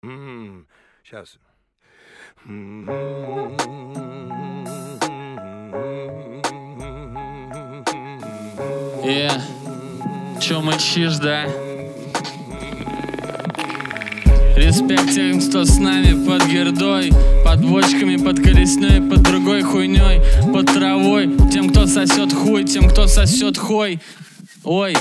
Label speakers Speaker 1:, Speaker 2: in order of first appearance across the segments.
Speaker 1: Сейчас.
Speaker 2: Чё мычишь, да? Респект тем, кто с нами под гердой, под бочками, под колесней, под другой хуйней, под травой. Тем, кто сосет хуй, тем, кто сосет хой. Ой.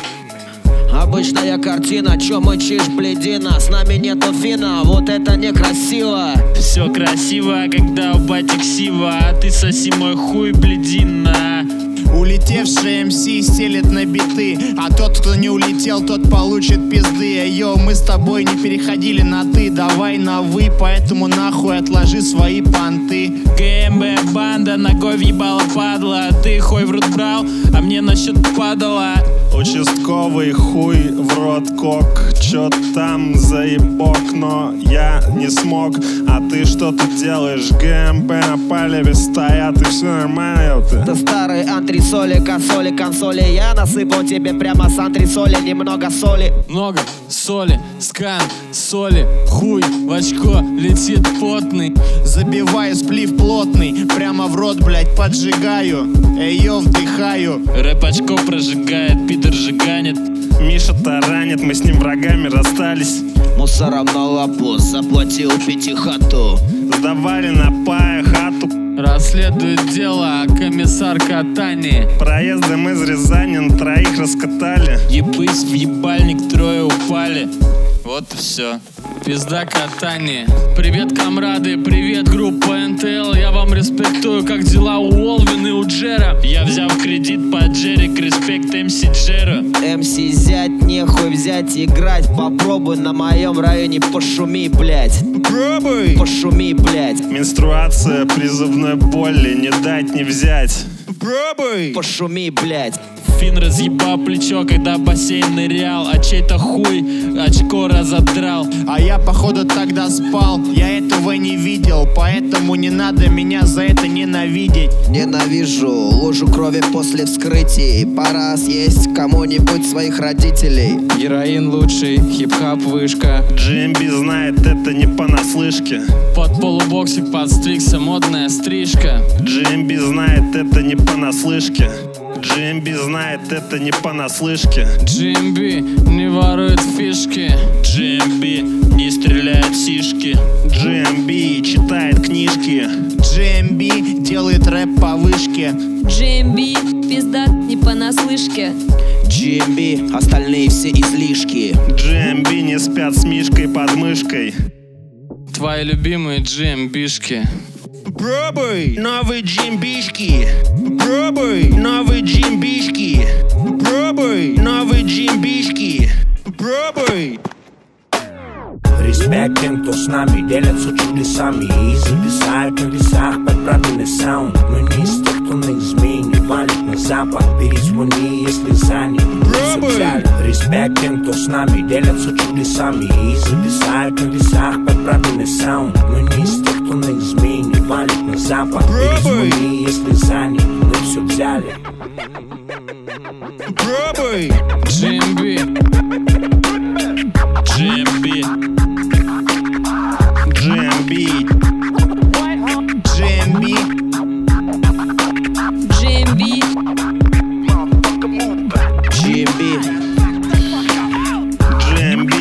Speaker 3: Обычная картина, чё мычишь, блядина? С нами нету фина, вот это некрасиво.
Speaker 2: Все красиво, когда у батик сива, а ты соси мой хуй, блядина.
Speaker 4: Улетевший МС стелет на биты, а тот, кто не улетел, тот получит пизды. Йо, мы с тобой не переходили на ты, давай на вы, поэтому нахуй отложи свои понты.
Speaker 2: ГМБ банда ногой въебала падла, ты хуй в рот брал, а мне на счет падала.
Speaker 5: Участковый хуй в рот кок, чё там заебок, но я не смог. А ты что тут делаешь? ГМБ на палеве стоят, и все нормально, ты.
Speaker 3: Это старый антресоли, консоли. Я насыпал тебе прямо с антресоли немного соли.
Speaker 2: Много соли, скан, соли, хуй в очко летит потный.
Speaker 4: Забиваю сплив плотный, прямо в рот, блять, поджигаю. Йо, вдыхаю.
Speaker 2: Рэп очко прожигает, пидор жиганит.
Speaker 5: Миша таранит, мы с ним врагами расстались.
Speaker 3: Мусором на лапу заплатил пятихату.
Speaker 5: Сдавали на пае хату.
Speaker 2: Расследует дело комиссар Катани.
Speaker 5: Проездом из Рязани на троих раскатали.
Speaker 2: Ебысь в ебальник, трое упали. Вот и все. Пизда катание. Привет, комрады, привет, группа НТЛ. Я вам респектую, как дела у Олвин и у Джера. Я взял кредит по Джерик, респект МС Джера.
Speaker 3: МС зять, нехуй взять, играть. Попробуй на моем районе, пошуми, блять.
Speaker 4: Пробуй.
Speaker 3: Пошуми, блять.
Speaker 5: Менструация при зубной боли, не дать не взять.
Speaker 4: Пробуй.
Speaker 3: Пошуми, блять.
Speaker 2: Фин разъебал плечо, когда бассейн нырял, а чей-то хуй очко разодрал.
Speaker 4: А я походу тогда спал, я этого не видел, поэтому не надо меня за это ненавидеть.
Speaker 3: Ненавижу лужу крови после вскрытий. Пора съесть кому-нибудь своих родителей.
Speaker 2: Героин лучший, хип-хап вышка.
Speaker 5: GMB знает, это не понаслышке.
Speaker 2: Под полубоксик подстригся, модная стрижка.
Speaker 5: GMB знает, это не понаслышке. GMB знает, это не понаслышке.
Speaker 2: GMB не ворует фишки. GMB не стреляет сишки.
Speaker 5: GMB читает книжки.
Speaker 4: GMB делает рэп по вышке.
Speaker 6: GMB пиздат не понаслышке.
Speaker 3: GMB остальные все излишки.
Speaker 5: GMB не спят с мишкой под мышкой.
Speaker 2: Твои любимые GMB-шки.
Speaker 4: Пробуй. Новые GMB-шки. Пробуй. Новые GMB-шки. Пробуй. Новые GMB-шки. Пробуй.
Speaker 7: Респект тем, кто с нами делятся чудесами и зависают на весах под правильный саунд. Мы не из тех, кто на измене валит на запад. Перезвони, если занят. Респект тем, кто с нами делятся чудесами и зависают на весах под правильный саунд. Мы не из тех, кто на измене валит на запад. Перезвони, если занят. Мы все взяли.
Speaker 4: Пробуй.
Speaker 2: GMB. GMB.
Speaker 5: GMB.
Speaker 4: GMB.
Speaker 6: GMB.
Speaker 3: GMB.
Speaker 5: GMB.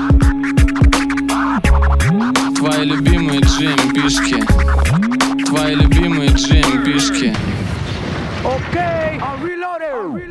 Speaker 2: Твои любимые GMB-шки. Твои любимые GMB-шки.
Speaker 1: Okay, I'm reloaded.